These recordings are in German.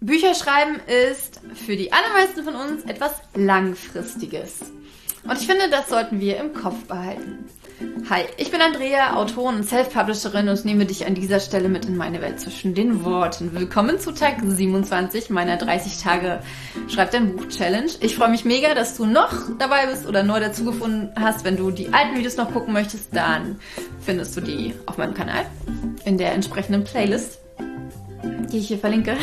Bücherschreiben ist für die allermeisten von uns etwas Langfristiges. Und ich finde, das sollten wir im Kopf behalten. Hi, ich bin Andrea, Autorin und Self-Publisherin und nehme dich an dieser Stelle mit in meine Welt zwischen den Worten. Willkommen zu Tag 27 meiner 30 Tage Schreib dein Buch Challenge. Ich freue mich mega, dass du noch dabei bist oder neu dazugefunden hast. Wenn du die alten Videos noch gucken möchtest, dann findest du die auf meinem Kanal in der entsprechenden Playlist, die ich hier verlinke.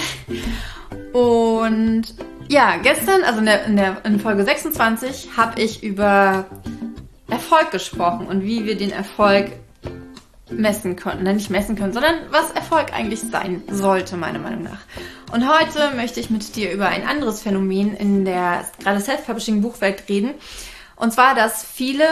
Und ja, gestern, also in Folge 26, habe ich über Erfolg gesprochen und wie wir den Erfolg messen können. Nicht messen können, sondern was Erfolg eigentlich sein sollte, meiner Meinung nach. Und heute möchte ich mit dir über ein anderes Phänomen in der gerade Self-Publishing-Buchwelt reden. Und zwar, dass viele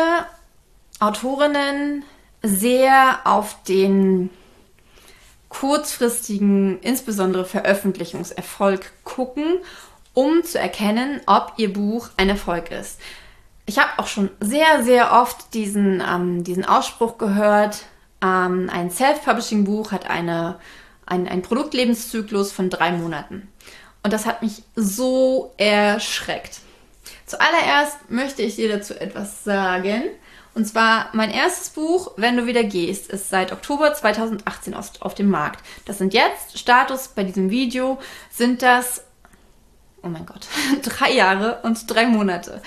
Autorinnen sehr auf den kurzfristigen, insbesondere Veröffentlichungserfolg gucken, um zu erkennen, ob ihr Buch ein Erfolg ist. Ich habe auch schon sehr, sehr oft diesen Ausspruch gehört, ein Self-Publishing-Buch hat einen Produktlebenszyklus von 3 Monaten. Und das hat mich so erschreckt. Zuallererst möchte ich dir dazu etwas sagen. Und zwar mein erstes Buch, Wenn du wieder gehst, ist seit Oktober 2018 auf dem Markt. Das sind jetzt, Status bei diesem Video, sind das, oh mein Gott, 3 Jahre und 3 Monate.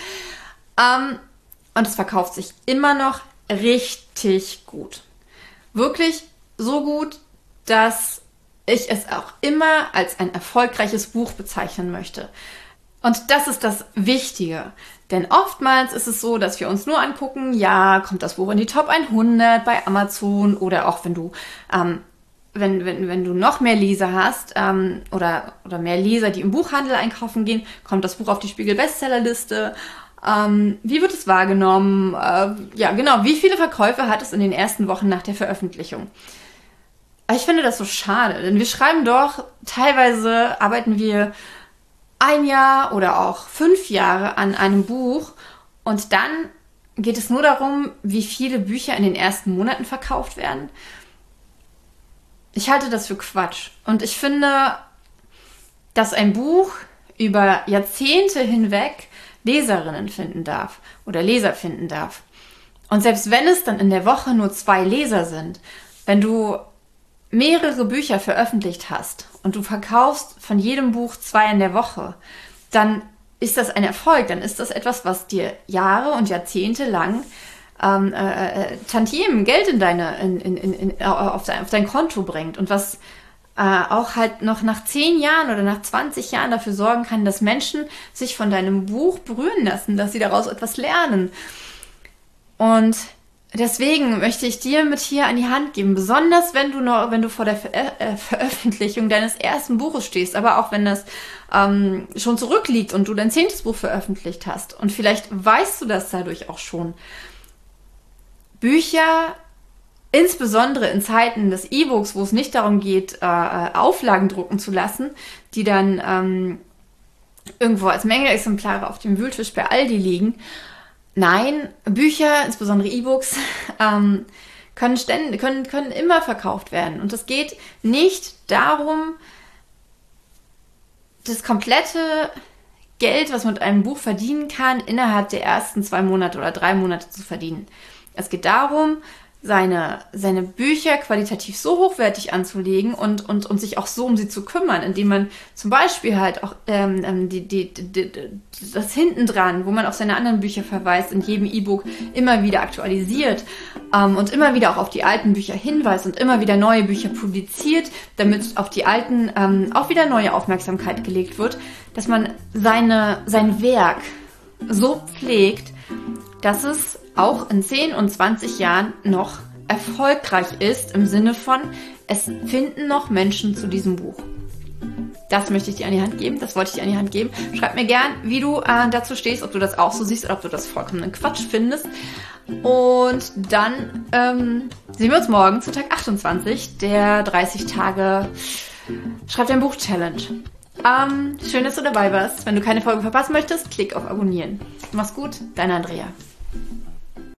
Und es verkauft sich immer noch richtig gut. Wirklich so gut, dass ich es auch immer als ein erfolgreiches Buch bezeichnen möchte. Und das ist das Wichtige. Denn oftmals ist es so, dass wir uns nur angucken, ja, kommt das Buch in die Top 100 bei Amazon oder auch wenn du wenn du noch mehr Leser hast oder mehr Leser, die im Buchhandel einkaufen gehen, kommt das Buch auf die Spiegel-Bestsellerliste. Wie wird es wahrgenommen? Ja, genau. Wie viele Verkäufe hat es in den ersten Wochen nach der Veröffentlichung? Ich finde das so schade, denn wir schreiben doch, teilweise arbeiten wir 1 Jahr oder auch 5 Jahre an einem Buch und dann geht es nur darum, wie viele Bücher in den ersten Monaten verkauft werden. Ich halte das für Quatsch und ich finde, dass ein Buch über Jahrzehnte hinweg Leserinnen finden darf oder Leser finden darf. Und selbst wenn es dann in der Woche nur 2 Leser sind, wenn du mehrere Bücher veröffentlicht hast und du verkaufst von jedem Buch 2 in der Woche, dann ist das ein Erfolg, dann ist das etwas, was dir Jahre und Jahrzehnte lang Tantiemen, Geld auf dein Konto bringt und was auch halt noch nach 10 Jahren oder nach 20 Jahren dafür sorgen kann, dass Menschen sich von deinem Buch berühren lassen, dass sie daraus etwas lernen. Und deswegen möchte ich dir mit hier an die Hand geben, besonders wenn du vor der Veröffentlichung deines ersten Buches stehst, aber auch wenn das schon zurückliegt und du dein 10. Buch veröffentlicht hast und vielleicht weißt du das dadurch auch schon. Bücher, insbesondere in Zeiten des E-Books, wo es nicht darum geht, Auflagen drucken zu lassen, die dann irgendwo als Mängelexemplare auf dem Wühltisch bei Aldi liegen. Nein, Bücher, insbesondere E-Books, können immer verkauft werden. Und es geht nicht darum, das komplette Geld, was man mit einem Buch verdienen kann, innerhalb der ersten 2 Monate oder 3 Monate zu verdienen. Es geht darum, seine Bücher qualitativ so hochwertig anzulegen und sich auch so um sie zu kümmern, indem man zum Beispiel halt auch das hinten dran, wo man auf seine anderen Bücher verweist, in jedem E-Book immer wieder aktualisiert und immer wieder auch auf die alten Bücher hinweist und immer wieder neue Bücher publiziert, damit auf die alten auch wieder neue Aufmerksamkeit gelegt wird, dass man sein Werk so pflegt, dass es auch in 10 und 20 Jahren noch erfolgreich ist, im Sinne von, es finden noch Menschen zu diesem Buch. Das möchte ich dir an die Hand geben, das wollte ich dir an die Hand geben. Schreib mir gern, wie du dazu stehst, ob du das auch so siehst oder ob du das vollkommenen Quatsch findest. Und dann sehen wir uns morgen zu Tag 28 der 30 Tage Schreib dein Buch Challenge. Schön, dass du dabei warst. Wenn du keine Folge verpassen möchtest, klick auf Abonnieren. Mach's gut, deine Andrea.